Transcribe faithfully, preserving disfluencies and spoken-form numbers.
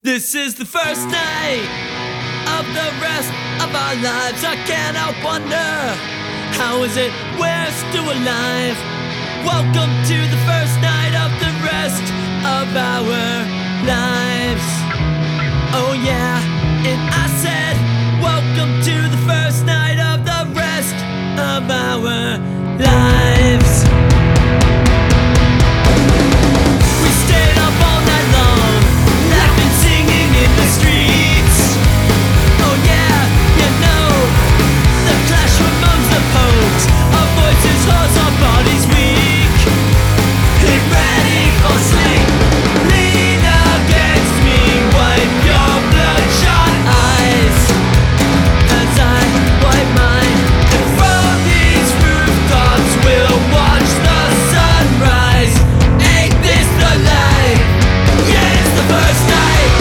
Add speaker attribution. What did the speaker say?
Speaker 1: This is the first night of the rest of our lives. I cannot wonder, how is it we're still alive? Welcome to the first night of the rest of our lives.